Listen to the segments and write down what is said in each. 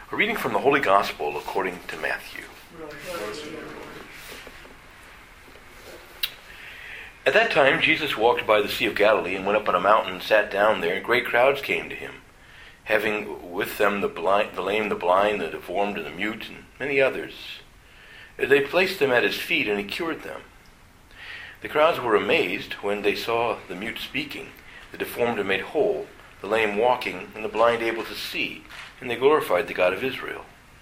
A reading from the Holy Gospel according to Matthew. At that time, Jesus walked by the Sea of Galilee and went up on a mountain and sat down there, and great crowds came to him, having with them the lame, the blind, the deformed, and the mute, and many others. They placed them at his feet, and he cured them. The crowds were amazed when they saw the mute speaking, the deformed and made whole, the lame walking, and the blind able to see, and they glorified the God of Israel.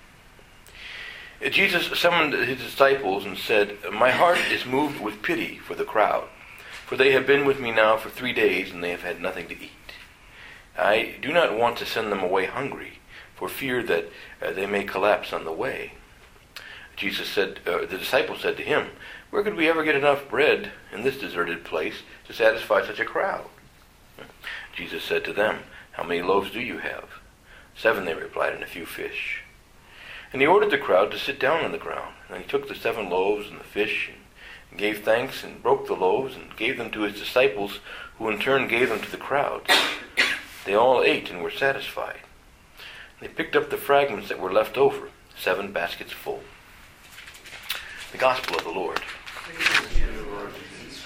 Jesus summoned his disciples and said, "My heart is moved with pity for the crowd, for they have been with me now for 3 days, and they have had nothing to eat. I do not want to send them away hungry, for fear that they may collapse on the way." Jesus said, the disciples said to him, "Where could we ever get enough bread in this deserted place to satisfy such a crowd?" Jesus said to them, "How many loaves do you have?" 7, they replied, "and a few fish." And he ordered the crowd to sit down on the ground. And he took the 7 loaves and the fish, and gave thanks, and broke the loaves, and gave them to his disciples, who in turn gave them to the crowds. They all ate and were satisfied. They picked up the fragments that were left over, 7 baskets full. The Gospel of the Lord. Praise you, Lord Jesus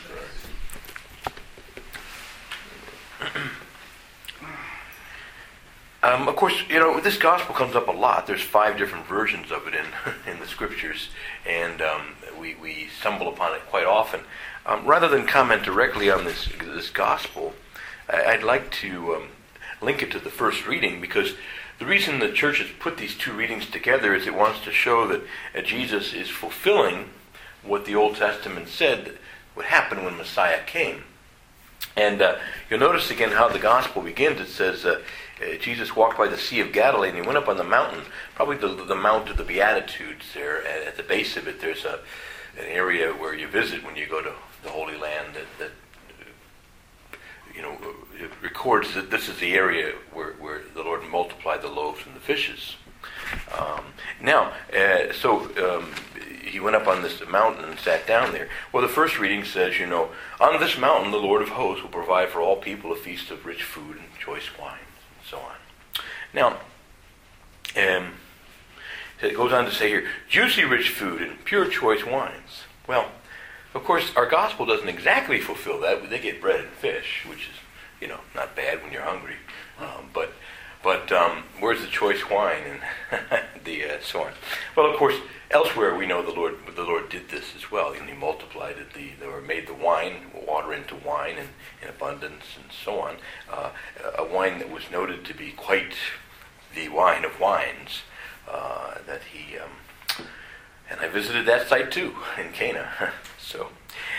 Christ. Of course, this gospel comes up a lot. There's 5 different versions of it in the scriptures, and we stumble upon it quite often. Rather than comment directly on this gospel, I'd like to link it to the first reading, because the reason the church has put these 2 readings together is it wants to show that Jesus is fulfilling what the Old Testament said would happen when Messiah came. And you'll notice again how the gospel begins. It says, Jesus walked by the Sea of Galilee, and he went up on the mountain, probably the Mount of the Beatitudes there. At the base of it, there's an area where you visit when you go to the Holy Land that it records that this is the area where the Lord multiplied the loaves and the fishes. He went up on this mountain and sat down there. Well, the first reading says, on this mountain the Lord of hosts will provide for all people a feast of rich food and choice wines, and so on. Now, it goes on to say here, juicy rich food and pure choice wines. Well, of course, our gospel doesn't exactly fulfill that. They get bread and fish, which is, not bad when you're hungry. But where's the choice wine and so on? Well, of course, elsewhere we know the Lord did this as well. He multiplied it. They made the water into wine in abundance, and so on. A wine that was noted to be quite the wine of wines. And I visited that site too in Cana. So,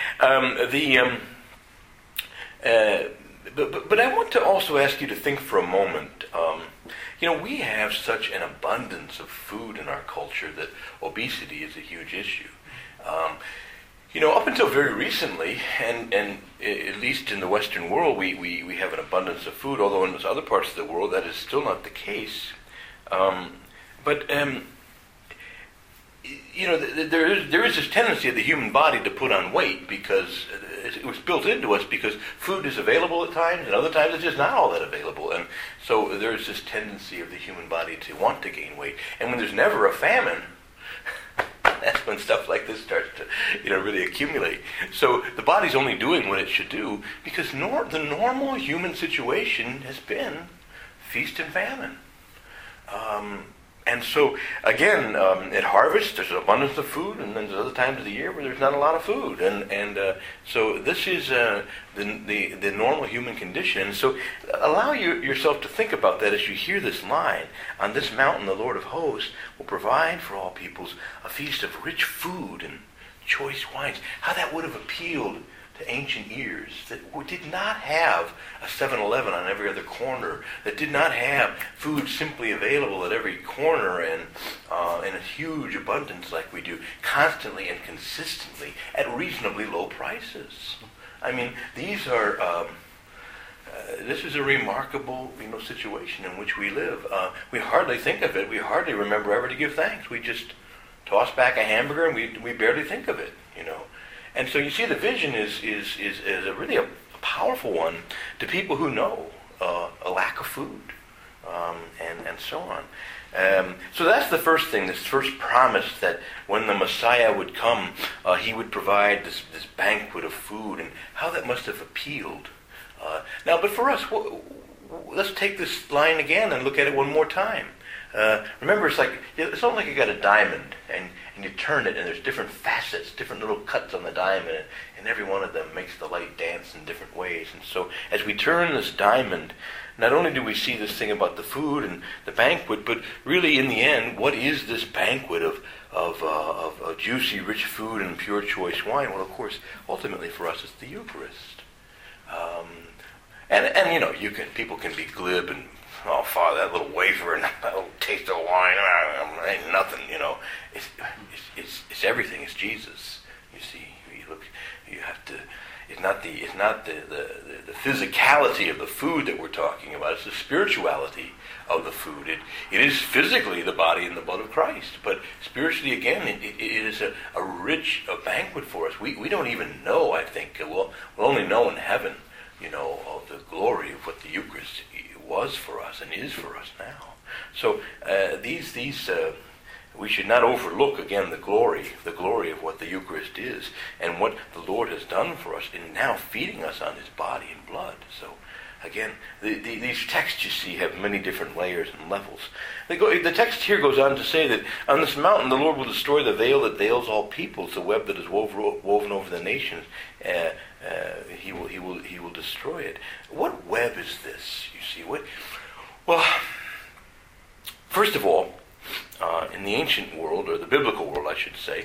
But I want to also ask you to think for a moment. We have such an abundance of food in our culture that obesity is a huge issue. Up until very recently, and at least in the Western world, we have an abundance of food, although in other parts of the world that is still not the case. There is this tendency of the human body to put on weight because it was built into us, because food is available at times, and other times it's just not all that available. And so there's this tendency of the human body to want to gain weight. And when there's never a famine, that's when stuff like this starts to really accumulate. So the body's only doing what it should do, because the normal human situation has been feast and famine. And so, again, at harvest, there's an abundance of food, and then there's other times of the year where there's not a lot of food. So this is the normal human condition. And so allow yourself to think about that as you hear this line. On this mountain, the Lord of hosts will provide for all peoples a feast of rich food and choice wines. How that would have appealed to ancient ears that did not have a 7-Eleven on every other corner, that did not have food simply available at every corner and in a huge abundance like we do, constantly and consistently at reasonably low prices. I mean, these are this is a remarkable situation in which we live. We hardly think of it. We hardly remember ever to give thanks. We just toss back a hamburger and we barely think of it. And so you see, the vision is a really a powerful one to people who know a lack of food, and so on. So that's the first thing, this first promise that when the Messiah would come, he would provide this banquet of food, and how that must have appealed. Now, but for us, let's take this line again and look at it one more time. Remember, it's almost like you got a diamond, and you turn it, and there's different facets, different little cuts on the diamond, and every one of them makes the light dance in different ways. And so, as we turn this diamond, not only do we see this thing about the food and the banquet, but really, in the end, what is this banquet of juicy, rich food and pure, choice wine? Well, of course, ultimately for us, it's the Eucharist. And people can be glib and, oh, Father, that little wafer and that little taste of wine, ain't nothing, It's everything. It's Jesus. You see, you have to. It's not the physicality of the food that we're talking about. It's the spirituality of the food. It is physically the body and the blood of Christ, but spiritually, again, it is a rich banquet for us. We don't even know. I think we'll only know in heaven, of the glory of what the Eucharist was for us and is for us now. So we should not overlook, again, the glory of what the Eucharist is and what the Lord has done for us in now feeding us on his body and blood. So, again, these texts, you see, have many different layers and levels. The text here goes on to say that on this mountain the Lord will destroy the veil that veils all peoples, the web that is woven over the nations. He will destroy it. What web is this? You see, well, first of all, in the ancient world, or the biblical world, I should say,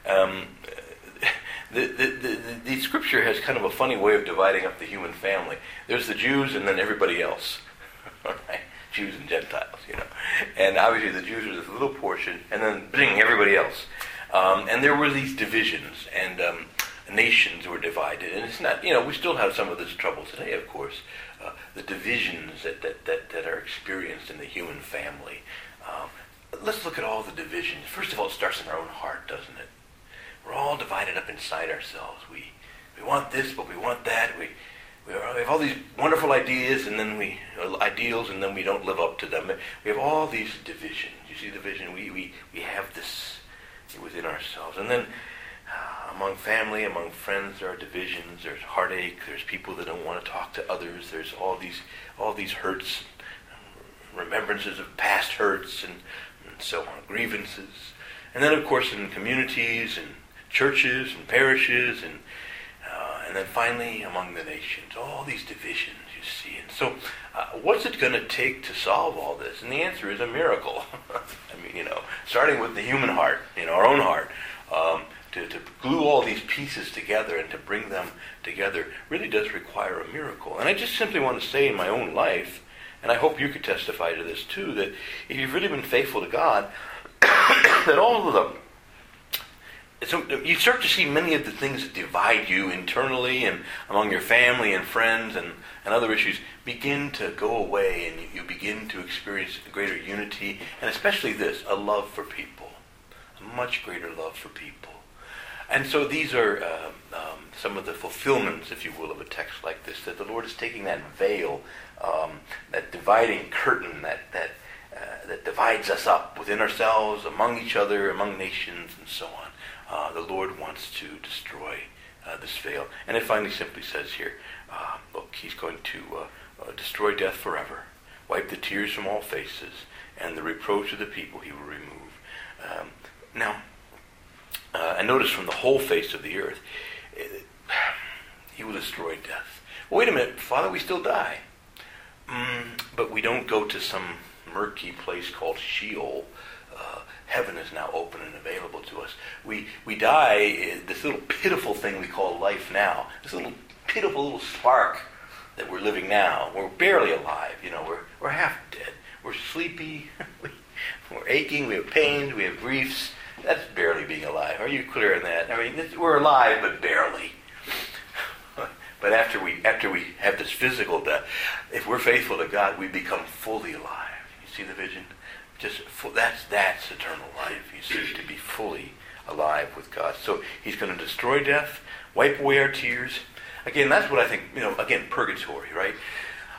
the Scripture has kind of a funny way of dividing up the human family. There's the Jews and then everybody else, right? Jews and Gentiles, And obviously the Jews are this little portion, and then everybody else. And there were these divisions, and nations were divided. And it's not, we still have some of this trouble today, of course. The divisions that are experienced in the human family. Let's look at all the divisions. First of all, it starts in our own heart, doesn't it? We're all divided up inside ourselves. We want this, but we want that. We have all these wonderful ideas, and then ideals, and then we don't live up to them. We have all these divisions. You see the vision? We have this within ourselves. And then among family, among friends, there are divisions. There's heartache. There's people that don't want to talk to others. There's all these hurts, remembrances of past hurts, and so on, grievances. And then, of course, in communities and churches and parishes, and then finally among the nations, all these divisions, you see. And so, what's it going to take to solve all this? And the answer is a miracle. Starting with the human heart, our own heart, to glue all these pieces together and to bring them together really does require a miracle. And I just simply want to say in my own life, and I hope you could testify to this too, that if you've really been faithful to God, that all of them, so you start to see many of the things that divide you internally and among your family and friends and other issues begin to go away, and you begin to experience a greater unity, and especially this, a love for people, a much greater love for people. And so these are some of the fulfillments, if you will, of a text like this, that the Lord is taking that veil, that dividing curtain that divides us up within ourselves, among each other, among nations, and so on. The Lord wants to destroy this veil. And it finally simply says here, look, he's going to destroy death forever, wipe the tears from all faces, and the reproach of the people he will remove. And notice from the whole face of the earth, he will destroy death. Well, wait a minute, Father, we still die. But we don't go to some murky place called Sheol. Heaven is now open and available to us. We die, this little pitiful thing we call life now, this little pitiful little spark that we're living now. We're barely alive, we're half dead. We're sleepy, we're aching, we have pains, we have griefs. That's barely being alive. Are you clear on that? I mean, we're alive, but barely. But after we have this physical death, if we're faithful to God, we become fully alive. You see the vision? That's eternal life. You see, to be fully alive with God. So he's going to destroy death, wipe away our tears. Again, that's what I think. Again, purgatory, right?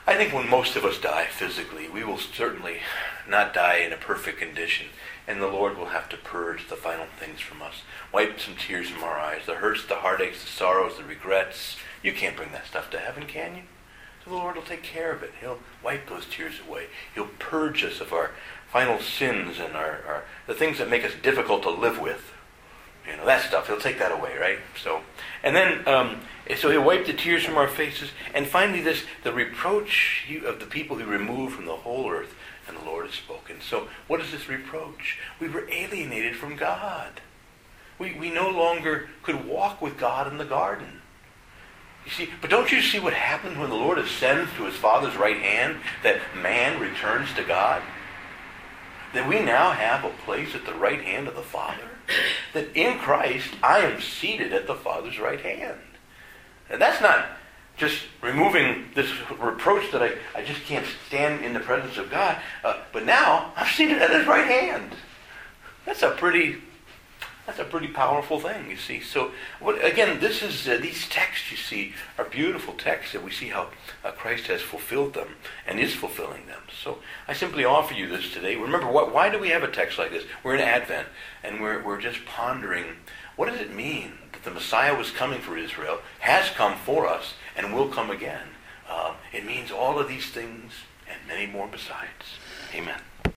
I think when most of us die physically, we will certainly not die in a perfect condition. And the Lord will have to purge the final things from us. Wipe some tears from our eyes. The hurts, the heartaches, the sorrows, the regrets. You can't bring that stuff to heaven, can you? So the Lord will take care of it. He'll wipe those tears away. He'll purge us of our final sins and the things that make us difficult to live with. You know, that stuff. He'll take that away, right? And then he'll wipe the tears from our faces. And finally, the reproach of the people who removed from the whole earth, and the Lord has spoken. So what is this reproach? We were alienated from God. We no longer could walk with God in the garden. You see, but don't you see what happens when the Lord ascends to his Father's right hand, that man returns to God? That we now have a place at the right hand of the Father? That in Christ, I am seated at the Father's right hand. And that's not just removing this reproach that I just can't stand in the presence of God, but now I'm seated at his right hand. That's a pretty powerful thing, you see. So, again, these texts, you see, are beautiful texts that we see how Christ has fulfilled them and is fulfilling them. So I simply offer you this today. Remember, why do we have a text like this? We're in Advent, and we're just pondering, what does it mean that the Messiah was coming for Israel, has come for us, and will come again? It means all of these things and many more besides. Amen.